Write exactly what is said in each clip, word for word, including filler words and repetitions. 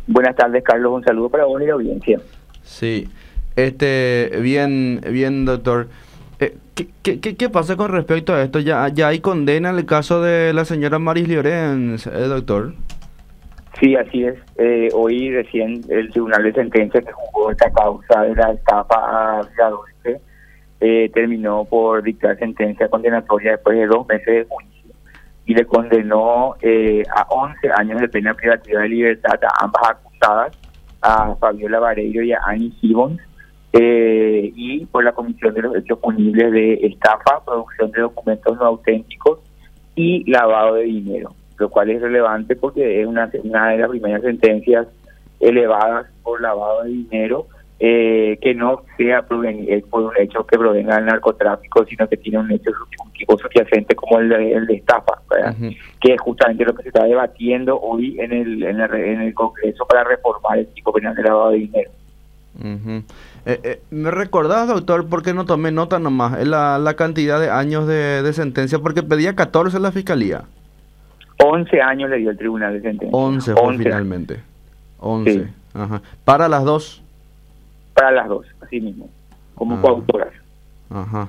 Buenas tardes, Carlos. Un saludo para vos y la audiencia. Sí, este, bien, bien, doctor. Eh, ¿qué, qué, qué, qué pasa con respecto a esto? ¿Ya, ya hay condena en el caso de la señora Maris Llorens, eh, doctor? Sí, así es. Eh, hoy recién el Tribunal de Sentencia que juzgó esta causa de la estafa a Villadolce eh, terminó por dictar sentencia condenatoria después de dos meses de juicio y le condenó eh, a once años de pena privativa de libertad a ambas acusadas, a Fabiola Vareiro y a Annie Gibbons, eh, y por la comisión de los hechos punibles de estafa, producción de documentos no auténticos y lavado de dinero, lo cual es relevante porque es una, una de las primeras sentencias elevadas por lavado de dinero, eh, que no sea proven por un hecho que provenga del narcotráfico, sino que tiene un hecho un tipo subyacente como el de, el de estafa, ¿verdad? Uh-huh. Que es justamente lo que se está debatiendo hoy en el, en, la, en el Congreso para reformar el tipo penal de lavado de dinero. Uh-huh. eh, eh, ¿Me recordás, doctor, por qué no tomé nota nomás? Es la, la cantidad de años de, de sentencia, porque pedía catorce en la fiscalía. once años le dio el tribunal de sentencia. once fue once finalmente. once. Sí. Ajá. ¿Para las dos? Para las dos, así mismo, como ah. coautoras. Ajá.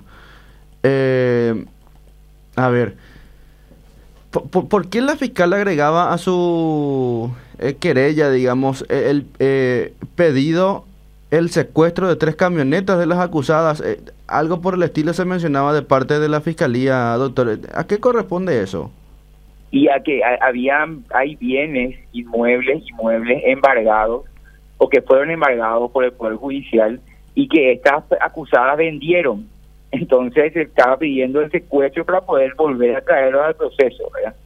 Eh, a ver, ¿por, ¿por qué la fiscal agregaba a su eh, querella, digamos, el eh, pedido, el secuestro de tres camionetas de las acusadas? Eh, algo por el estilo se mencionaba de parte de la fiscalía, doctor. ¿A qué corresponde eso? Y a que a, había, hay bienes inmuebles, inmuebles embargados, o que fueron embargados por el Poder Judicial y que estas acusadas vendieron. Entonces se estaba pidiendo el secuestro para poder volver a traerlos al proceso, ¿verdad?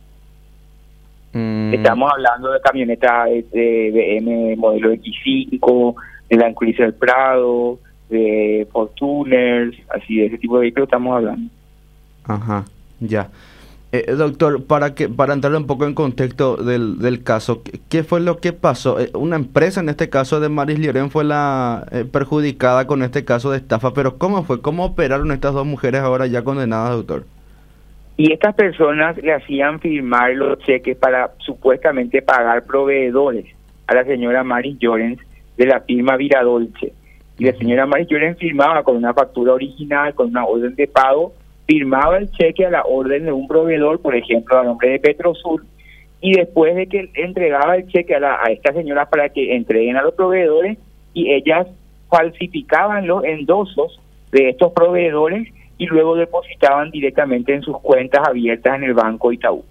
Mm. Estamos hablando de camionetas de, de B M modelo equis cinco, de Land Cruiser Prado, de Fortuners, así de ese tipo de vehículos estamos hablando. Ajá, ya. Eh, doctor, para que para entrar un poco en contexto del, del caso, ¿qué, ¿qué fue lo que pasó? Eh, una empresa, en este caso de Maris Llorens, fue la eh, perjudicada con este caso de estafa, pero ¿cómo fue? ¿Cómo operaron estas dos mujeres ahora ya condenadas, doctor? Y estas personas le hacían firmar los cheques para supuestamente pagar proveedores a la señora Maris Llorens de la firma Viradolce. Y la señora Maris Llorens firmaba con una factura original, con una orden de pago, firmaba el cheque a la orden de un proveedor, por ejemplo, a nombre de Petrosur, y después de que entregaba el cheque a, la, a esta señora para que entreguen a los proveedores, y ellas falsificaban los endosos de estos proveedores y luego depositaban directamente en sus cuentas abiertas en el Banco Itaú.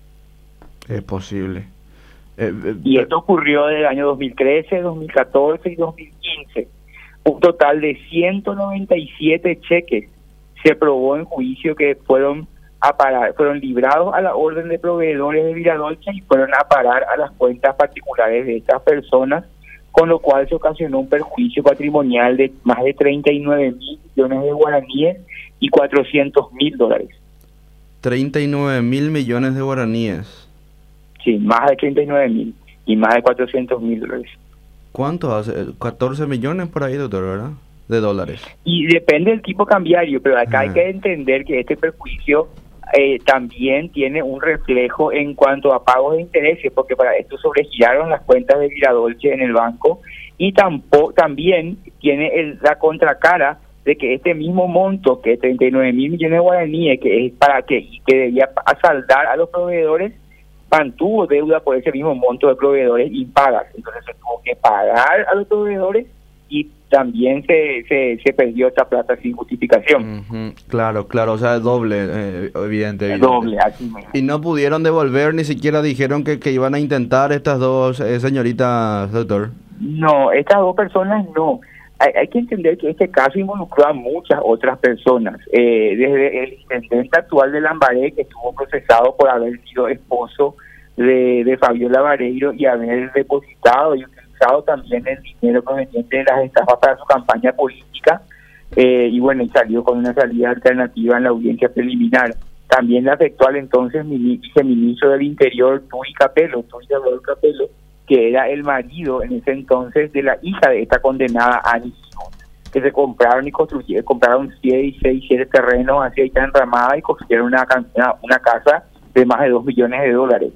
Es posible. Eh, eh, y esto ocurrió desde el año dos mil trece, dos mil catorce y dos mil quince. Un total de ciento noventa y siete cheques se probó en juicio que fueron a parar, fueron librados a la orden de proveedores de Viradolce y fueron a parar a las cuentas particulares de estas personas, con lo cual se ocasionó un perjuicio patrimonial de más de treinta y nueve mil millones de guaraníes y cuatrocientos mil dólares. treinta y nueve mil millones de guaraníes. Sí, más de treinta y nueve mil y más de cuatrocientos mil dólares. ¿Cuánto hace? catorce millones por ahí, doctor, ¿verdad? De dólares. Y depende del tipo cambiario, pero acá ah. hay que entender que este perjuicio eh, también tiene un reflejo en cuanto a pagos de intereses, porque para esto sobregiraron las cuentas de Viradolce en el banco, y tampoco también tiene el, la contracara de que este mismo monto, que es treinta y nueve mil millones de guaraníes, que es para que, que debía saldar a los proveedores, mantuvo deuda por ese mismo monto de proveedores impagas. Entonces se tuvo que pagar a los proveedores y también se, se, se perdió esta plata sin justificación. Uh-huh. Claro, claro, o sea, es doble, eh, evidente, evidente. Doble, así mismo. Y no pudieron devolver, ni siquiera dijeron que, que iban a intentar estas dos eh, señoritas, doctor. No, estas dos personas no. Hay, hay que entender que este caso involucró a muchas otras personas. Eh, desde el intendente actual de Lambaré, que estuvo procesado por haber sido esposo de, de Fabiola Vareiro y haber depositado y también el dinero proveniente de las estafas para su campaña política, eh, y bueno, y salió con una salida alternativa en la audiencia preliminar. También le afectó al entonces viceministro del Interior, Tuy Capello, Tuy Capello, que era el marido en ese entonces de la hija de esta condenada Annie Gibbons, que se compraron y construyeron, compraron siete y seis, siete terrenos hacia Ita Enramada y construyeron una, una, una casa de más de dos millones de dólares.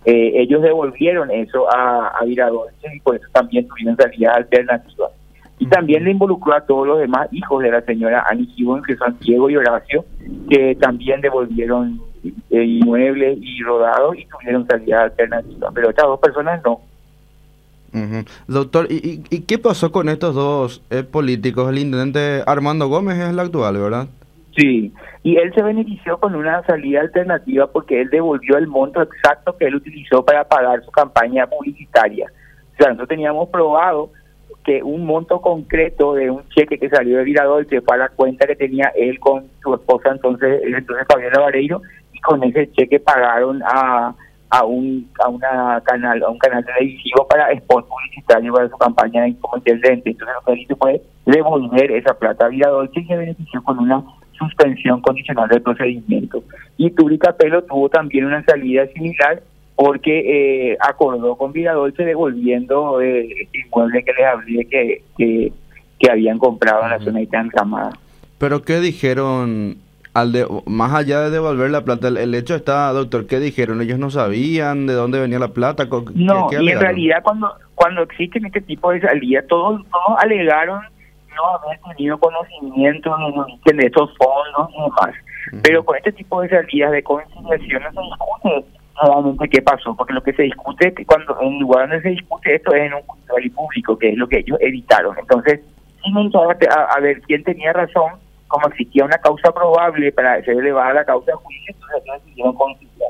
Eh, ellos devolvieron eso a, a Viradolce y por eso también tuvieron salidas alternativas. Y también le involucró a todos los demás hijos de la señora Annie Gibbon, que son Diego y Horacio, que también devolvieron eh, inmuebles y rodados y tuvieron salidas alternativas. Pero estas dos personas no. Uh-huh. Doctor, ¿y, y, ¿y qué pasó con estos dos eh, políticos? El intendente Armando Gómez es el actual, ¿verdad? Sí, y él se benefició con una salida alternativa porque él devolvió el monto exacto que él utilizó para pagar su campaña publicitaria. O sea, nosotros teníamos probado que un monto concreto de un cheque que salió de Viradolce fue a la cuenta que tenía él con su esposa, entonces entonces Fabiola Vareiro, y con ese cheque pagaron a a un a una canal a un canal televisivo para spot publicitario para su campaña como intendente. Entonces lo que él hizo fue devolver esa plata a Viradolce y se benefició con una suspensión condicional del procedimiento. Y Turi Capello tuvo también una salida similar porque eh, acordó con Viradolce devolviendo eh, este inmueble que les hablé que, que, que habían comprado en la zona de Tancamada. ¿Pero qué dijeron al de, más allá de devolver la plata? El, el hecho está, doctor, ¿qué dijeron? ¿Ellos no sabían de dónde venía la plata? ¿Qué, no, qué y en realidad cuando cuando existen este tipo de salidas, todos, todos alegaron no haber tenido conocimiento de los orígenes de estos fondos y demás. Uh-huh. Pero con este tipo de salidas de conciliación no se discute realmente qué pasó, porque lo que se discute, que cuando en el lugar donde se discute esto es en un juzgado público, que es lo que ellos evitaron. Entonces, si no a, a ver quién tenía razón, como existía una causa probable para ser elevada la causa de juicio, entonces ellos decidieron conciliar.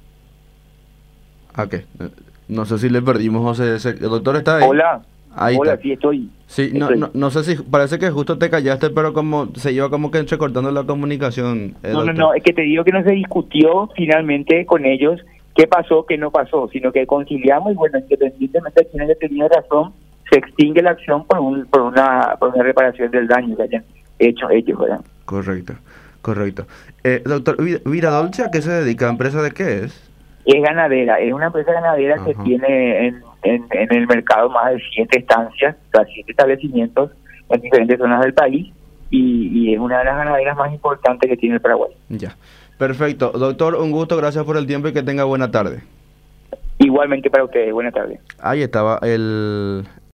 Ok, no sé si le perdimos, José. ¿El doctor está ahí? Hola. Ahí Hola, está. sí estoy. Sí, no, estoy. no, no sé si, parece que justo te callaste, pero como se iba como que entrecortando la comunicación. Eh, no, doctor. no, no, es que te digo que no se discutió finalmente con ellos qué pasó, qué no pasó, sino que conciliamos y bueno, independientemente de quién haya tenido razón, se extingue la acción por, un, por, una, por una reparación del daño que hayan hecho ellos, ¿verdad? Correcto, correcto. Eh, doctor, ¿Viradolce a qué se dedica? ¿Empresa de qué es? Es ganadera, es una empresa ganadera. Ajá. Que tiene en, en, en el mercado más de siete estancias, o sea, siete establecimientos en diferentes zonas del país y, y es una de las ganaderas más importantes que tiene el Paraguay. Ya, perfecto. Doctor, un gusto, gracias por el tiempo y que tenga buena tarde. Igualmente para ustedes, buena tarde. Ahí estaba el...